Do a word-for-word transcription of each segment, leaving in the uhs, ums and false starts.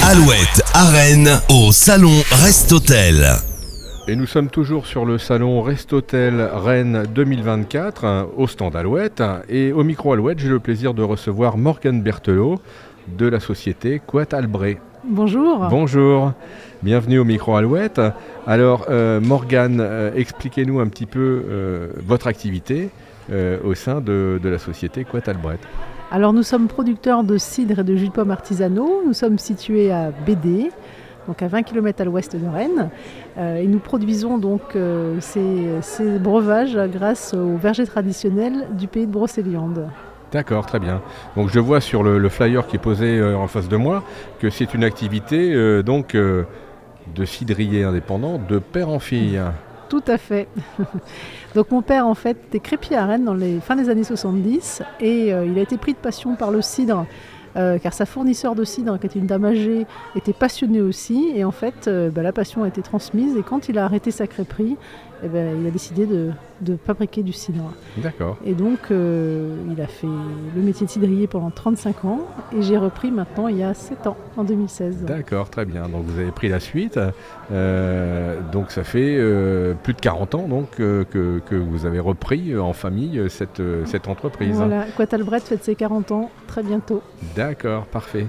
Alouette à Rennes au salon Rest-Hôtel. Et nous sommes toujours sur le salon Rest-Hôtel Rennes deux mille vingt-quatre, hein, au stand Alouette. Et au micro Alouette, j'ai le plaisir de recevoir Morgane Berthelot de la société Quat Albret. Bonjour. Bonjour, bienvenue au micro Alouette. Alors euh, Morgane, euh, expliquez-nous un petit peu euh, votre activité euh, au sein de, de la société Quat Albret. Alors nous sommes producteurs de cidre et de jus de pomme artisanaux. Nous sommes situés à Bédé, donc à vingt kilomètres à l'ouest de Rennes. Euh, et nous produisons donc euh, ces, ces breuvages grâce aux vergers traditionnels du pays de Brocéliande. D'accord, très bien. Donc je vois sur le, le flyer qui est posé euh, en face de moi que c'est une activité euh, donc euh, de cidrier indépendant de père en fille. Tout à fait. Donc mon père en fait était crépier à Rennes dans les fins des années soixante-dix et euh, il a été pris de passion par le cidre. Euh, car sa fournisseur de cidre, qui était une dame âgée, était passionnée aussi. Et en fait, euh, bah, la passion a été transmise. Et quand il a arrêté sa crêperie, eh ben, il a décidé de, de fabriquer du cidre. D'accord. Et donc, euh, il a fait le métier de cidrier pendant trente-cinq ans. Et j'ai repris maintenant il y a sept ans, en deux mille seize. D'accord, très bien. Donc vous avez pris la suite. Euh, donc ça fait euh, plus de quarante ans donc, euh, que, que vous avez repris euh, en famille euh, cette, euh, cette entreprise. Voilà, Quat Albret fête ses quarante ans très bientôt. D'accord, parfait.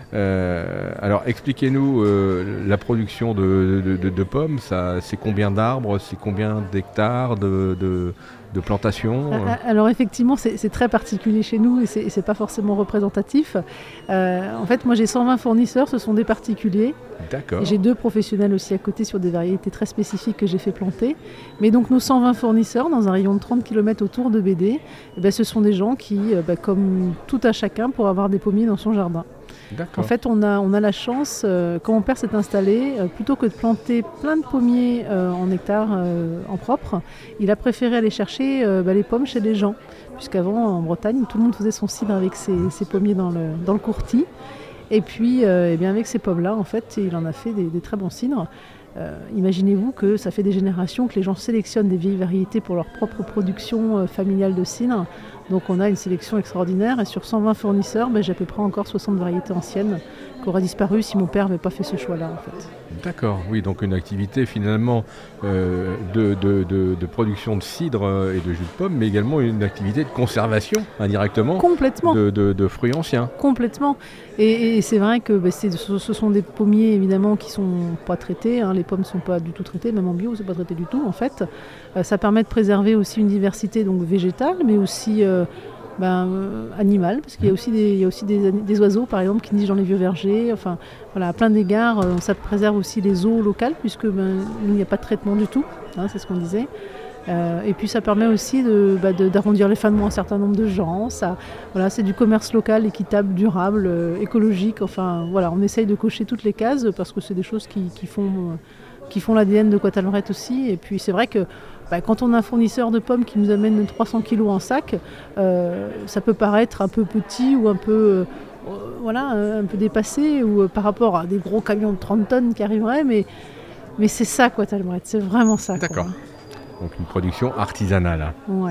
Euh, alors expliquez-nous euh, la production de, de, de, de pommes, ça, c'est combien d'arbres, c'est combien d'hectares de, de, de plantations? Alors effectivement c'est, c'est très particulier chez nous et c'est, et c'est pas forcément représentatif. Euh, en fait moi j'ai cent vingt fournisseurs, ce sont des particuliers. D'accord. Et j'ai deux professionnels aussi à côté sur des variétés très spécifiques que j'ai fait planter. Mais donc nos cent vingt fournisseurs dans un rayon de trente kilomètres autour de Bédé, eh ben, ce sont des gens qui, eh ben, comme tout à chacun, pour avoir des pommiers dans son jardin. D'accord. En fait, on a, on a la chance, euh, quand mon père s'est installé, euh, plutôt que de planter plein de pommiers euh, en hectares euh, en propre, il a préféré aller chercher euh, bah, les pommes chez les gens. Puisqu'avant, en Bretagne, tout le monde faisait son cidre avec ses, ses pommiers dans le, dans le courtis. Et puis, euh, eh bien, avec ces pommes-là, en fait, il en a fait des, des très bons cidres. Euh, imaginez-vous que ça fait des générations que les gens sélectionnent des vieilles variétés pour leur propre production euh, familiale de cidre. Donc on a une sélection extraordinaire et sur cent vingt fournisseurs, ben, j'ai à peu près encore soixante variétés anciennes qui auraient disparu si mon père n'avait pas fait ce choix-là en fait. D'accord, oui, donc une activité finalement euh, de, de, de, de production de cidre et de jus de pomme, mais également une activité de conservation indirectement. Complètement. De, de, de fruits anciens. Complètement. Et, et c'est vrai que ben, c'est, ce, ce sont des pommiers évidemment qui ne sont pas traités, hein. Les pommes ne sont pas du tout traitées, même en bio, c'est pas traité du tout en fait. Euh, ça permet de préserver aussi une diversité donc végétale, mais aussi euh, ben, euh, animale, parce qu'il y a aussi, des, il y a aussi des, des oiseaux par exemple qui nichent dans les vieux vergers. Enfin, voilà, à plein d'égards, euh, ça préserve aussi les eaux locales, puisque ben, il n'y a pas de traitement du tout, hein, c'est ce qu'on disait. Euh, et puis ça permet aussi de, bah, de, d'arrondir les fins de mois un certain nombre de gens. Ça, voilà, c'est du commerce local, équitable, durable, euh, écologique. Enfin, voilà, on essaye de cocher toutes les cases parce que c'est des choses qui, qui font, euh, qui font l'A D N de Quat Albret aussi. Et puis c'est vrai que bah, quand on a un fournisseur de pommes qui nous amène trois cents kilos en sac, euh, ça peut paraître un peu petit ou un peu, euh, voilà, un peu dépassé ou euh, par rapport à des gros camions de trente tonnes qui arriveraient. Mais, mais c'est ça Quat Albret, c'est vraiment ça. D'accord. Quoi. Donc une production artisanale. Ouais.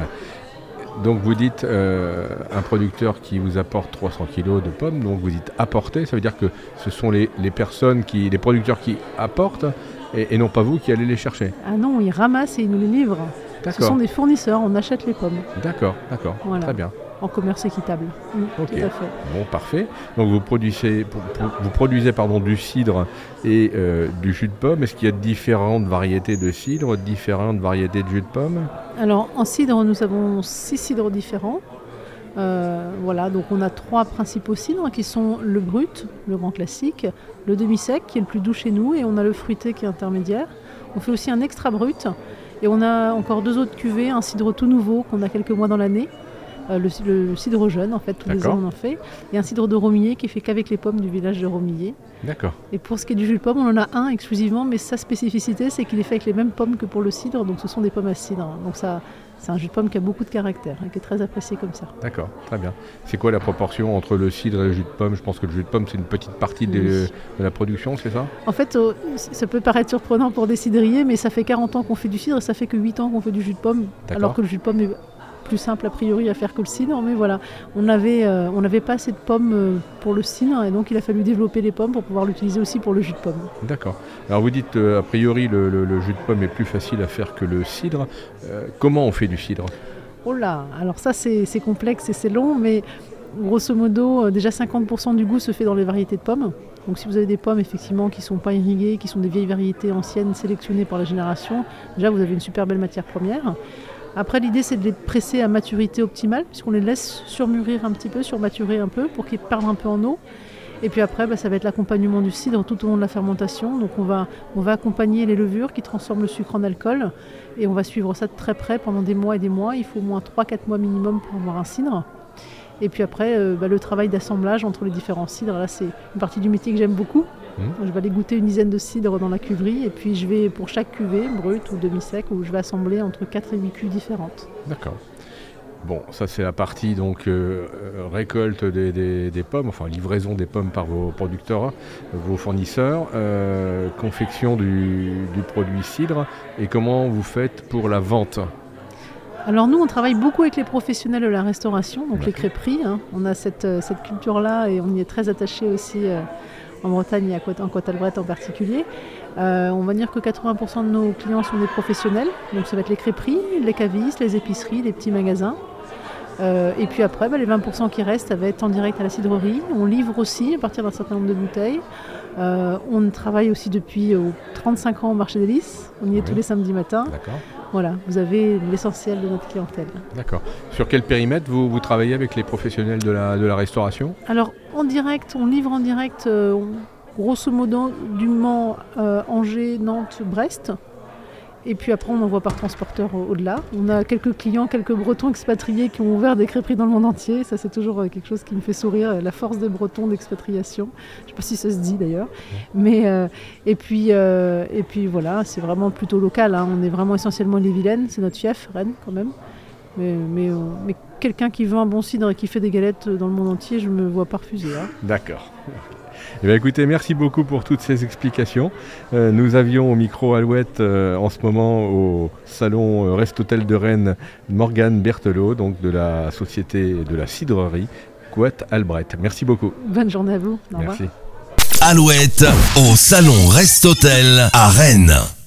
Ouais. Donc vous dites euh, un producteur qui vous apporte trois cents kilos de pommes, donc vous dites apporter, ça veut dire que ce sont les, les personnes, qui, les producteurs qui apportent et, et non pas vous qui allez les chercher. Ah non, ils ramassent et ils nous les livrent. D'accord. Ce sont des fournisseurs, on achète les pommes. D'accord, d'accord, Voilà. très bien. En commerce équitable. Mmh, Ok. Tout à fait. Bon, parfait. Donc vous produisez, vous produisez pardon, du cidre et euh, du jus de pomme. Est-ce qu'il y a différentes variétés de cidre, différentes variétés de jus de pomme? Alors en cidre, nous avons six cidres différents. Euh, voilà, donc on a trois principaux cidres qui sont le brut, le grand classique, le demi-sec qui est le plus doux chez nous et on a le fruité qui est intermédiaire. On fait aussi un extra brut et on a encore deux autres cuvées, un cidre tout nouveau qu'on a quelques mois dans l'année. Euh, le, le, le cidre jeune, en fait, tous D'accord. les ans on en fait. Et un cidre de Romillet qui est fait qu'avec les pommes du village de Romillet. D'accord. Et pour ce qui est du jus de pomme, on en a un exclusivement, mais sa spécificité, c'est qu'il est fait avec les mêmes pommes que pour le cidre, donc ce sont des pommes à cidre. Donc ça, c'est un jus de pomme qui a beaucoup de caractère, hein, qui est très apprécié comme ça. D'accord, très bien. C'est quoi la proportion entre le cidre et le jus de pomme? Je pense que le jus de pomme, c'est une petite partie de, Oui. de la production, c'est ça? En fait, euh, ça peut paraître surprenant pour des cidriers, mais ça fait quarante ans qu'on fait du cidre et ça fait que huit ans qu'on fait du jus de pomme, D'accord. alors que le jus de pomme est plus simple a priori à faire que le cidre, mais voilà, on n'avait euh, on n'avait pas assez de pommes euh, pour le cidre, et donc il a fallu développer les pommes pour pouvoir l'utiliser aussi pour le jus de pomme. D'accord. Alors vous dites euh, a priori le, le, le jus de pomme est plus facile à faire que le cidre. Euh, comment on fait du cidre ? Oh là, alors ça c'est, c'est complexe et c'est long, mais grosso modo, euh, déjà cinquante pour cent du goût se fait dans les variétés de pommes. Donc si vous avez des pommes effectivement qui ne sont pas irriguées, qui sont des vieilles variétés anciennes sélectionnées par la génération, déjà vous avez une super belle matière première. Après l'idée c'est de les presser à maturité optimale, puisqu'on les laisse surmûrir un petit peu, surmaturer un peu pour qu'ils perdent un peu en eau. Et puis après bah, ça va être l'accompagnement du cidre tout au long de la fermentation. Donc on va, on va accompagner les levures qui transforment le sucre en alcool, et on va suivre ça de très près pendant des mois et des mois. Il faut au moins trois à quatre mois minimum pour avoir un cidre. Et puis après, euh, bah, le travail d'assemblage entre les différents cidres, là c'est une partie du métier que j'aime beaucoup. Mmh. Je vais aller goûter une dizaine de cidres dans la cuverie, et puis je vais pour chaque cuvée, brute ou demi-sec, où je vais assembler entre quatre et huit cuves différentes. D'accord. Bon, ça c'est la partie donc euh, récolte des, des, des pommes, enfin livraison des pommes par vos producteurs, vos fournisseurs, euh, confection du, du produit cidre, et comment vous faites pour la vente ? Alors nous, on travaille beaucoup avec les professionnels de la restauration, donc les crêperies. Hein. On a cette, cette culture-là et on y est très attaché aussi euh, en Bretagne et en Côte-Albret en particulier. Euh, on va dire que quatre-vingts pour cent de nos clients sont des professionnels, donc ça va être les crêperies, les cavistes, les épiceries, les petits magasins. Euh, et puis après, bah, les vingt pour cent qui restent, ça va être en direct à la cidrerie. On livre aussi à partir d'un certain nombre de bouteilles. Euh, on travaille aussi depuis euh, trente-cinq ans au marché des Lys. On y est oui. tous les samedis matins. D'accord. Voilà, vous avez l'essentiel de notre clientèle. D'accord. Sur quel périmètre vous, vous travaillez avec les professionnels de la, de la restauration ? Alors, en direct, on livre en direct, euh, grosso modo, du Mans, euh, Angers, Nantes, Brest. Et puis après, on envoie par transporteur au-delà. On a quelques clients, quelques Bretons expatriés qui ont ouvert des crêperies dans le monde entier. Ça, c'est toujours quelque chose qui me fait sourire, la force des Bretons d'expatriation. Je ne sais pas si ça se dit d'ailleurs. Mais, euh, et, puis, euh, et puis voilà, c'est vraiment plutôt local. Hein. On est vraiment essentiellement les Vilaines. C'est notre fief, Rennes quand même. Mais, mais, euh, mais quelqu'un qui veut un bon cidre et qui fait des galettes dans le monde entier, je ne me vois pas refuser. Hein. D'accord. Eh bien, écoutez, merci beaucoup pour toutes ces explications. Euh, nous avions au micro Alouette euh, en ce moment au salon euh, Rest-Hôtel de Rennes Morgane Berthelot, donc de la société de la cidrerie Côte-Albret. Merci beaucoup. Bonne journée à vous. Au merci. revoir. Alouette au salon Rest-Hôtel à Rennes.